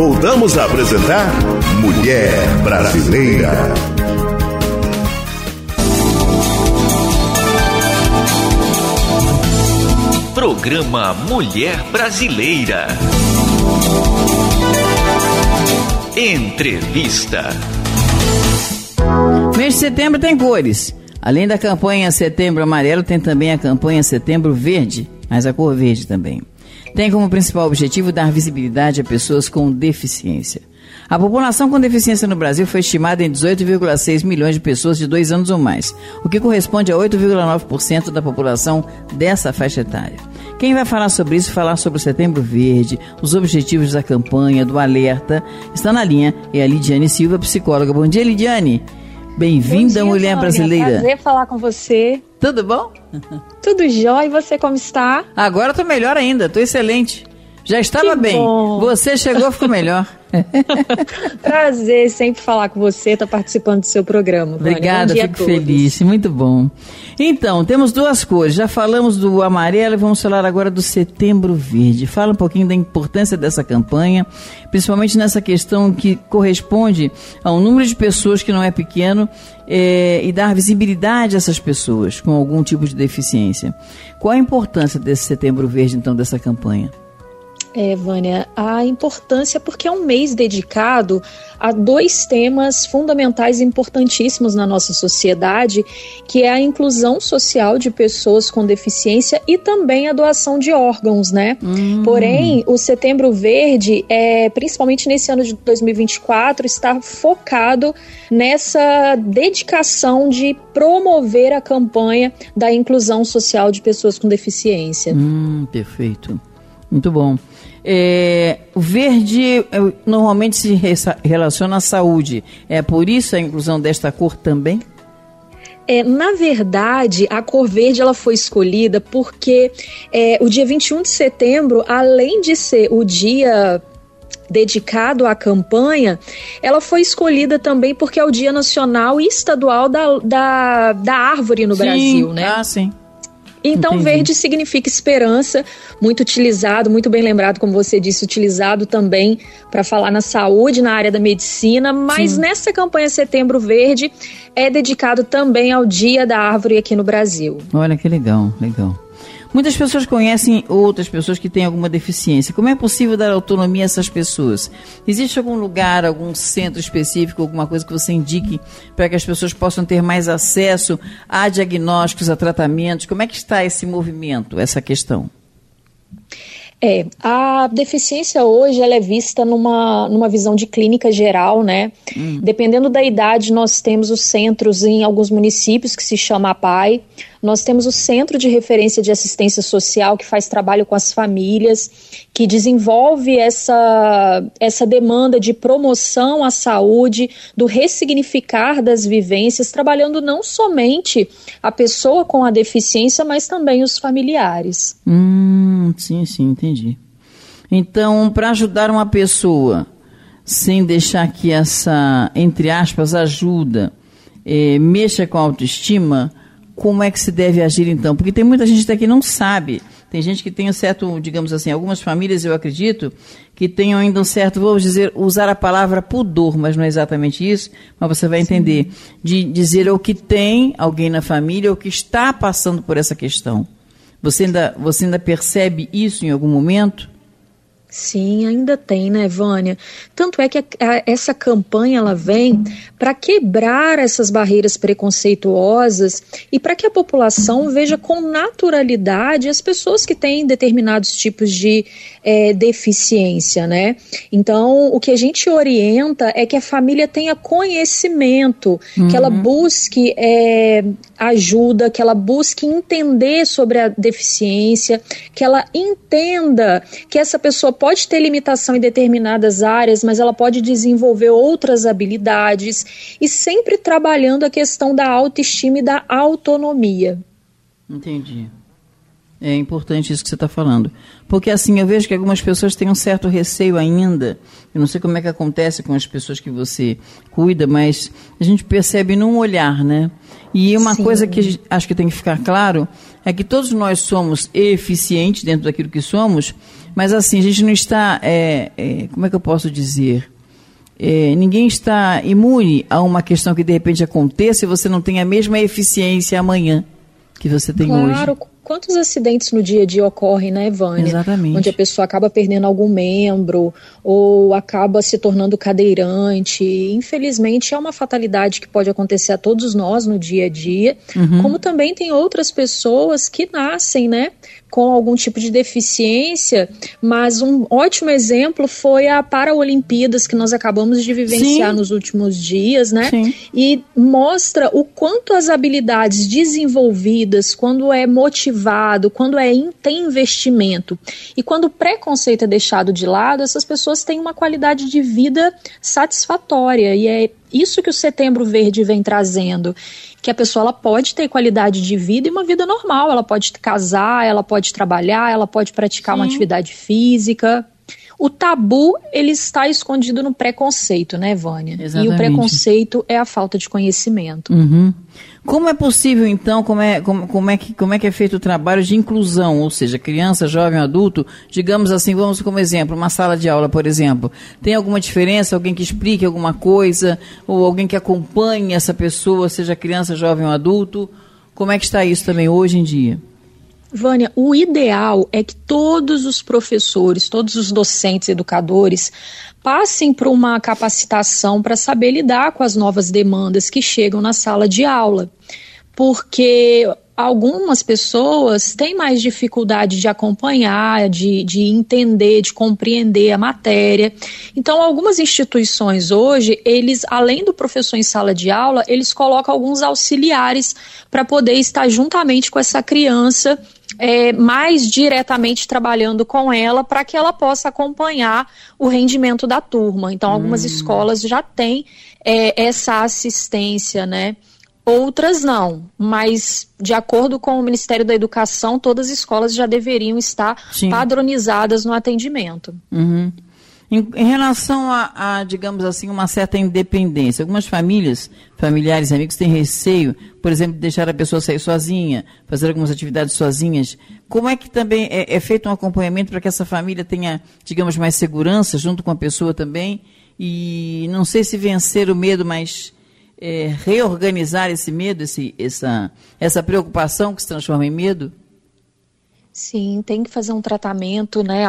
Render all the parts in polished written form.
voltamos a apresentar Mulher Brasileira. Programa Mulher Brasileira. Entrevista. Mês de setembro tem cores. Além da campanha Setembro Amarelo, tem também a campanha Setembro Verde, mas a cor verde também. Tem como principal objetivo dar visibilidade a pessoas com deficiência. A população com deficiência no Brasil foi estimada em 18,6 milhões de pessoas de 2 anos ou mais, o que corresponde a 8,9% da população dessa faixa etária. Quem vai falar sobre isso, falar sobre o Setembro Verde, os objetivos da campanha, do alerta, está na linha, é a Lidiane Silva, psicóloga. Bom dia, Lidiane. Bem-vinda, Mulher Brasileira. Prazer falar com você. Tudo bom? Tudo jóia, e você como está? Agora estou melhor ainda, estou excelente. Já estava bem, você chegou, ficou melhor. Prazer sempre falar com você, estar participando do seu programa. Obrigada, fico feliz, muito bom. Então, temos 2 cores, já falamos do amarelo e vamos falar agora do Setembro Verde. Fala um pouquinho da importância dessa campanha, principalmente nessa questão que corresponde a um número de pessoas que não é pequeno e dar visibilidade a essas pessoas com algum tipo de deficiência. Qual a importância desse Setembro Verde, então, dessa campanha? Vânia, a importância porque é um mês dedicado a 2 temas fundamentais e importantíssimos na nossa sociedade, que é a inclusão social de pessoas com deficiência e também a doação de órgãos, né? Porém, o Setembro Verde, principalmente nesse ano de 2024, está focado nessa dedicação de promover a campanha da inclusão social de pessoas com deficiência. Perfeito. Muito bom. O verde normalmente se relaciona à saúde. É por isso a inclusão desta cor também? Na verdade, a cor verde ela foi escolhida porque o dia 21 de setembro, além de ser o dia dedicado à campanha, ela foi escolhida também porque é o Dia Nacional e Estadual da Árvore no Brasil, né? Sim. Então, entendi. Verde significa esperança, muito utilizado, muito bem lembrado, como você disse, utilizado também para falar na saúde, na área da medicina, mas nessa campanha Setembro Verde é dedicado também ao Dia da Árvore aqui no Brasil. Olha que legal, legal. Muitas pessoas conhecem outras pessoas que têm alguma deficiência. Como é possível dar autonomia a essas pessoas? Existe algum lugar, algum centro específico, alguma coisa que você indique para que as pessoas possam ter mais acesso a diagnósticos, a tratamentos? Como é que está esse movimento, essa questão? A deficiência hoje ela é vista numa visão de clínica geral, né? Dependendo da idade, nós temos os centros em alguns municípios que se chama APAI. Nós temos o Centro de Referência de Assistência Social, que faz trabalho com as famílias, que desenvolve essa demanda de promoção à saúde, do ressignificar das vivências, trabalhando não somente a pessoa com a deficiência, mas também os familiares. Sim, entendi. Então, para ajudar uma pessoa, sem deixar que essa, entre aspas, ajuda mexa com a autoestima, como é que se deve agir então? Porque tem muita gente até que não sabe. Tem gente que tem um certo, digamos assim, algumas famílias, eu acredito, que tenham ainda um certo, vou dizer, usar a palavra pudor, mas não é exatamente isso, mas você vai entender, de dizer o que tem alguém na família ou que está passando por essa questão. Você ainda percebe isso em algum momento? Sim, ainda tem, né, Vânia? Tanto é que essa campanha ela vem para quebrar essas barreiras preconceituosas e para que a população veja com naturalidade as pessoas que têm determinados tipos de deficiência, né? Então, o que a gente orienta é que a família tenha conhecimento, que ela busque ajuda, que ela busque entender sobre a deficiência, que ela entenda que essa pessoa pode ter limitação em determinadas áreas, mas ela pode desenvolver outras habilidades e sempre trabalhando a questão da autoestima e da autonomia. Entendi. É importante isso que você está falando. Porque assim, eu vejo que algumas pessoas têm um certo receio ainda. Eu não sei como é que acontece com as pessoas que você cuida, mas a gente percebe num olhar, né? E uma coisa que acho que tem que ficar claro é que todos nós somos eficientes dentro daquilo que somos, Mas assim, a gente não está, como é que eu posso dizer? Ninguém está imune a uma questão que de repente aconteça e você não tem a mesma eficiência amanhã que você tem hoje. Claro, quantos acidentes no dia a dia ocorrem, né, Vânia? Exatamente. Onde a pessoa acaba perdendo algum membro ou acaba se tornando cadeirante. Infelizmente, é uma fatalidade que pode acontecer a todos nós no dia a dia, como também tem outras pessoas que nascem, né, com algum tipo de deficiência, mas um ótimo exemplo foi a Paralimpíadas que nós acabamos de vivenciar nos últimos dias, né? Sim. E mostra o quanto as habilidades desenvolvidas, quando é motivado, quando tem investimento e quando o preconceito é deixado de lado, essas pessoas têm uma qualidade de vida satisfatória, e é isso que o Setembro Verde vem trazendo, que a pessoa ela pode ter qualidade de vida e uma vida normal, ela pode casar, ela pode trabalhar, ela pode praticar uma atividade física. O tabu, ele está escondido no preconceito, né, Vânia? Exatamente. E o preconceito é a falta de conhecimento. Como é possível, então, como é que é feito o trabalho de inclusão, ou seja, criança, jovem, adulto, digamos assim, vamos como exemplo, uma sala de aula, por exemplo, tem alguma diferença, alguém que explique alguma coisa, ou alguém que acompanhe essa pessoa, seja criança, jovem ou adulto, como é que está isso também hoje em dia? Vânia, o ideal é que todos os professores, todos os docentes, educadores, passem por uma capacitação para saber lidar com as novas demandas que chegam na sala de aula, porque algumas pessoas têm mais dificuldade de acompanhar, de entender, de compreender a matéria. Então, algumas instituições hoje, eles, além do professor em sala de aula, eles colocam alguns auxiliares para poder estar juntamente com essa criança, mais diretamente trabalhando com ela, para que ela possa acompanhar o rendimento da turma. Então, algumas escolas já têm essa assistência, né? Outras não, mas de acordo com o Ministério da Educação, todas as escolas já deveriam estar padronizadas no atendimento. Em relação a, digamos assim, uma certa independência, algumas familiares e amigos têm receio, por exemplo, de deixar a pessoa sair sozinha, fazer algumas atividades sozinhas. Como é que também é feito um acompanhamento para que essa família tenha, digamos, mais segurança junto com a pessoa também? E não sei se vencer o medo, mas reorganizar esse medo, essa preocupação que se transforma em medo? Sim, tem que fazer um tratamento, né?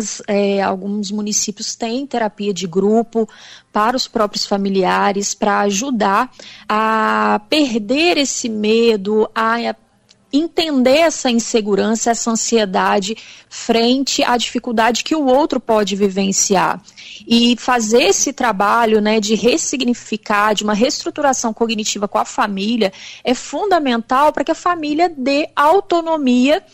Alguns municípios têm terapia de grupo para os próprios familiares, para ajudar a perder esse medo, a entender essa insegurança, essa ansiedade frente à dificuldade que o outro pode vivenciar. E fazer esse trabalho, né, de ressignificar, de uma reestruturação cognitiva com a família é fundamental para que a família dê autonomia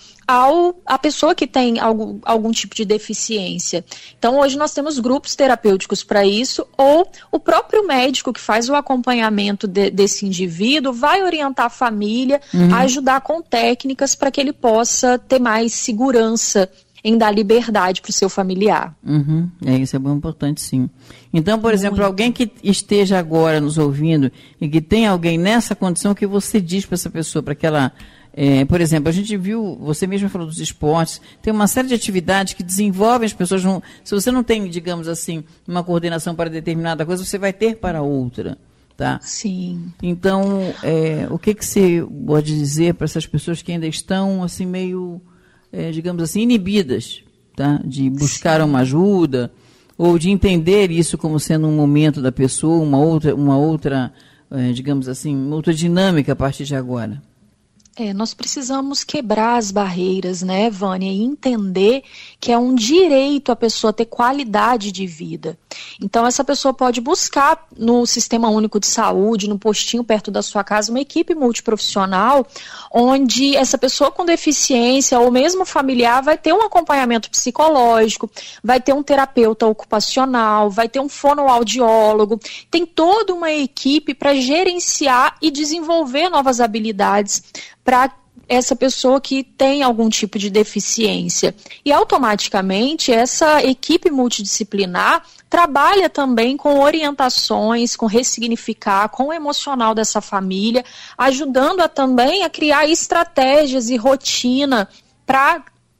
a pessoa que tem algum tipo de deficiência. Então, hoje nós temos grupos terapêuticos para isso, ou o próprio médico que faz o acompanhamento desse indivíduo vai orientar a família a ajudar com técnicas para que ele possa ter mais segurança em dar liberdade para o seu familiar. Isso é bem importante, sim. Então, por exemplo, alguém que esteja agora nos ouvindo e que tem alguém nessa condição, que você diz para essa pessoa, para que ela... por exemplo, a gente viu, você mesmo falou dos esportes, tem uma série de atividades que desenvolvem as pessoas. Se você não tem, digamos assim, uma coordenação para determinada coisa, você vai ter para outra, tá? Sim. Então, o que você pode dizer para essas pessoas que ainda estão, assim, meio, digamos assim, inibidas, tá? De buscar uma ajuda, ou de entender isso como sendo um momento da pessoa, uma outra, digamos assim, uma outra dinâmica a partir de agora? Nós precisamos quebrar as barreiras, né, Vânia, e entender que é um direito a pessoa ter qualidade de vida. Então, essa pessoa pode buscar no Sistema Único de Saúde, no postinho perto da sua casa, uma equipe multiprofissional, onde essa pessoa com deficiência ou mesmo familiar vai ter um acompanhamento psicológico, vai ter um terapeuta ocupacional, vai ter um fonoaudiólogo, tem toda uma equipe para gerenciar e desenvolver novas habilidades para essa pessoa que tem algum tipo de deficiência. E automaticamente essa equipe multidisciplinar trabalha também com orientações, com ressignificar, com o emocional dessa família, ajudando também a criar estratégias e rotina para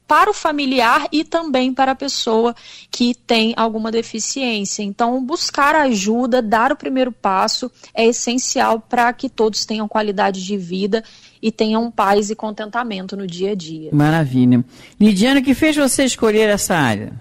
para o familiar e também para a pessoa que tem alguma deficiência. Então, buscar ajuda, dar o primeiro passo é essencial para que todos tenham qualidade de vida e tenham paz e contentamento no dia a dia. Maravilha. Lidiane, o que fez você escolher essa área?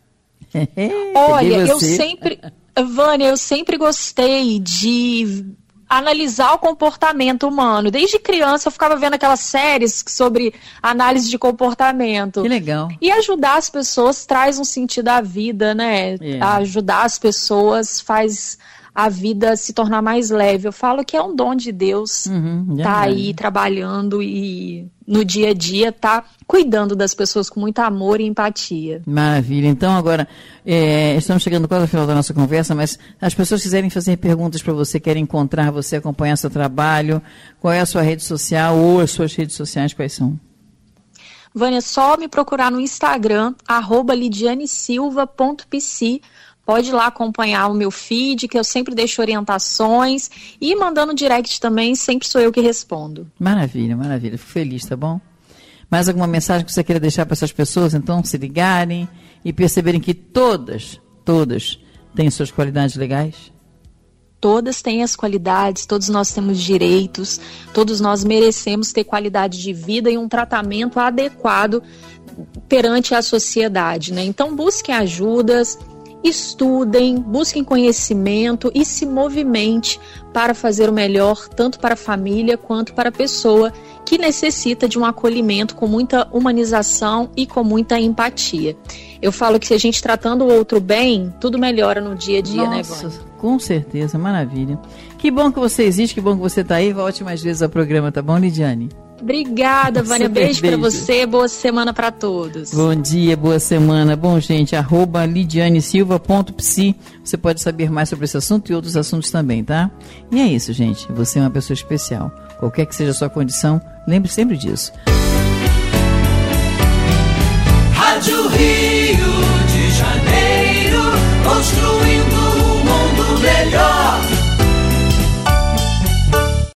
Olha, Vânia, eu sempre gostei de analisar o comportamento humano. Desde criança eu ficava vendo aquelas séries sobre análise de comportamento. Que legal. E ajudar as pessoas traz um sentido à vida, né? Ajudar as pessoas faz a vida se tornar mais leve. Eu falo que é um dom de Deus, tá aí trabalhando e no dia a dia tá cuidando das pessoas com muito amor e empatia. Maravilha. Então agora, estamos chegando quase ao final da nossa conversa, mas as pessoas quiserem fazer perguntas para você, querem encontrar você, acompanhar seu trabalho, qual é a sua rede social ou as suas redes sociais, quais são? Vânia, só me procurar no Instagram, @lidianesilva.pc. Pode ir lá acompanhar o meu feed, que eu sempre deixo orientações. E mandando direct também, sempre sou eu que respondo. Maravilha, maravilha. Fico feliz, tá bom? Mais alguma mensagem que você queira deixar para essas pessoas, então, se ligarem e perceberem que todas têm suas qualidades legais? Todas têm as qualidades, todos nós temos direitos, todos nós merecemos ter qualidade de vida e um tratamento adequado perante a sociedade, né? Então, busquem ajudas, estudem, busquem conhecimento e se movimente para fazer o melhor, tanto para a família quanto para a pessoa que necessita de um acolhimento com muita humanização e com muita empatia. Eu falo que se a gente tratando o outro bem, tudo melhora no dia a dia, né, Vânia? Com certeza, maravilha. Que bom que você existe, que bom que você está aí. Volte mais vezes ao programa, tá bom, Lidiane? Obrigada, Vânia. Beijo para você. Boa semana para todos. Bom dia, boa semana. Bom, gente, @lidianesilva.pc. Você pode saber mais sobre esse assunto e outros assuntos também, tá? E é isso, gente. Você é uma pessoa especial. Qualquer que seja a sua condição, lembre sempre disso. Rádio Rio.